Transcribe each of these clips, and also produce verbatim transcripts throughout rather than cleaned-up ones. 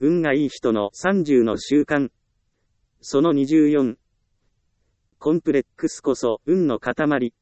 運がいい人のさんじゅうの習慣。そのにじゅうよん。コンプレックスこそ運の塊。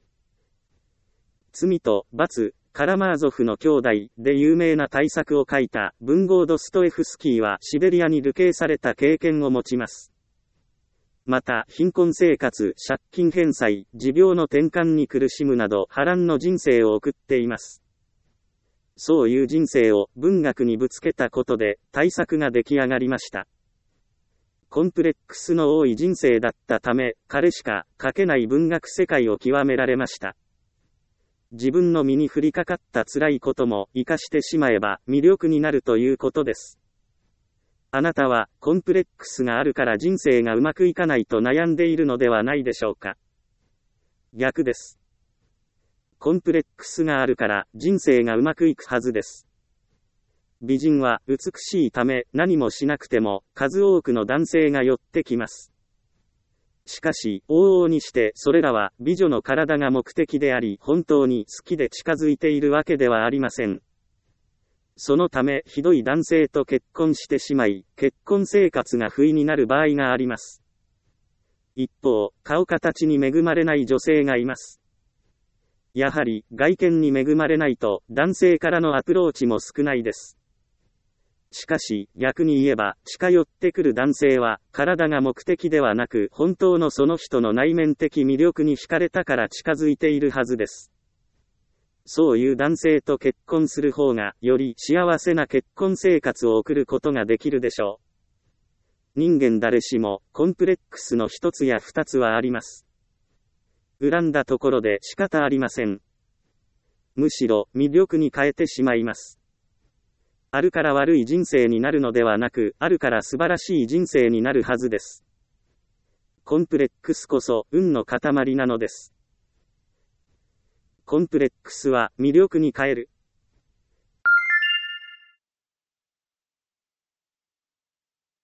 罪と罰、カラマーゾフの兄弟で有名な大作を書いた文豪ドストエフスキーはシベリアに流刑された経験を持ちます。また、貧困生活、借金返済、持病の転換に苦しむなど波乱の人生を送っています。そういう人生を文学にぶつけたことで大作が出来上がりました。コンプレックスの多い人生だったため、彼しか書けない文学世界を極められました。自分の身に降りかかった辛いことも活かしてしまえば魅力になるということです。あなたはコンプレックスがあるから人生がうまくいかないと悩んでいるのではないでしょうか。逆です。コンプレックスがあるから人生がうまくいくはずです。美人は美しいため何もしなくても数多くの男性が寄ってきます。しかし、往々にしてそれらは美女の体が目的であり本当に好きで近づいているわけではありません。そのためひどい男性と結婚してしまい、結婚生活が不意になる場合があります。一方、顔形に恵まれない女性がいます。やはり、外見に恵まれないと、男性からのアプローチも少ないです。しかし、逆に言えば、近寄ってくる男性は、体が目的ではなく、本当のその人の内面的魅力に惹かれたから近づいているはずです。そういう男性と結婚する方が、より幸せな結婚生活を送ることができるでしょう。人間誰しも、コンプレックスの一つや二つはあります。恨んだところで仕方ありません。むしろ魅力に変えてしまいます。あるから悪い人生になるのではなく、あるから素晴らしい人生になるはずです。コンプレックスこそ運の塊なのです。コンプレックスは魅力に変える。